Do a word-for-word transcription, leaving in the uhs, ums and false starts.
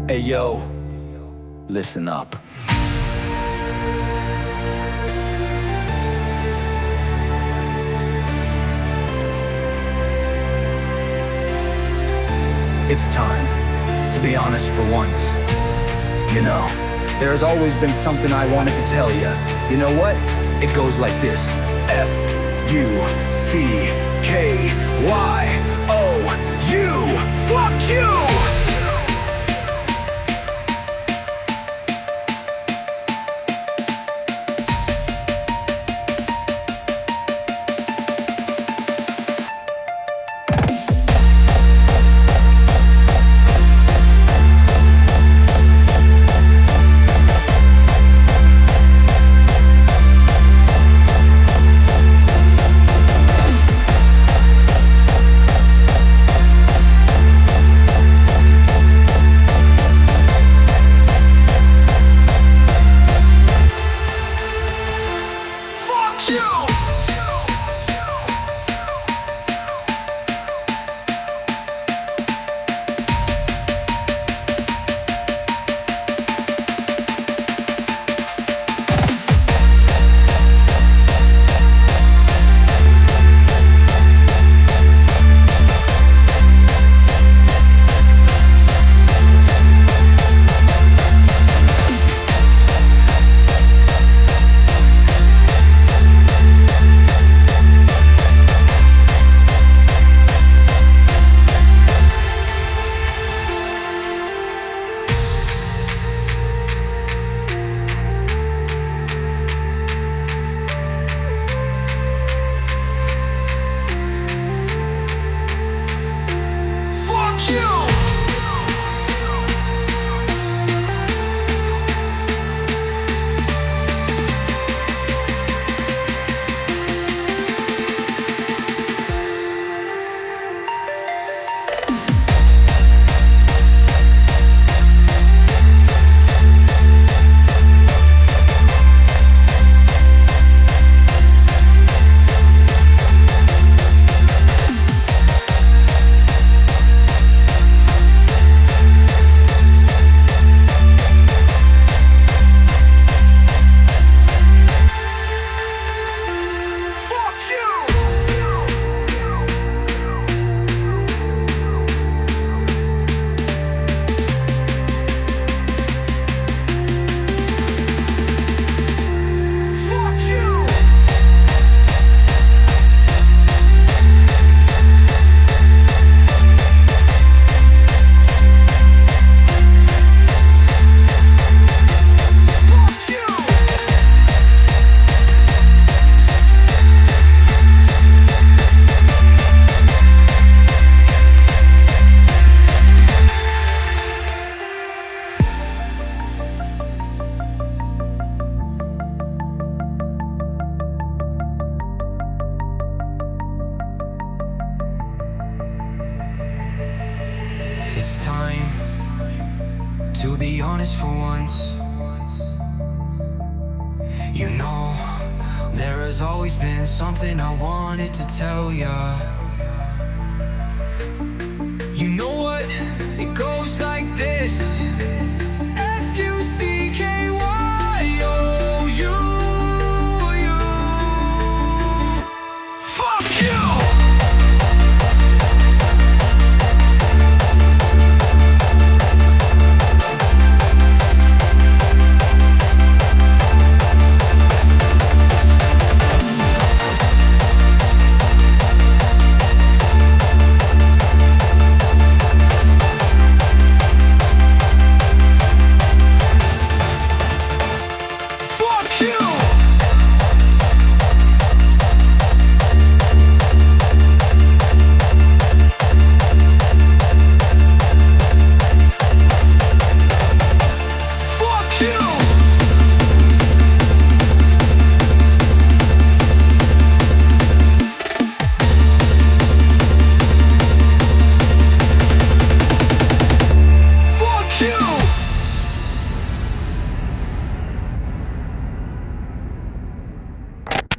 Hey yo, listen up. It's time to be honest for once. You know, there's always been something I wanted to tell you. You know what? It goes like this. F U C K Y O U. Fuck you! It's time to be honest for once. You know, there has always been something I wanted to tell ya. You know what? It goes like this.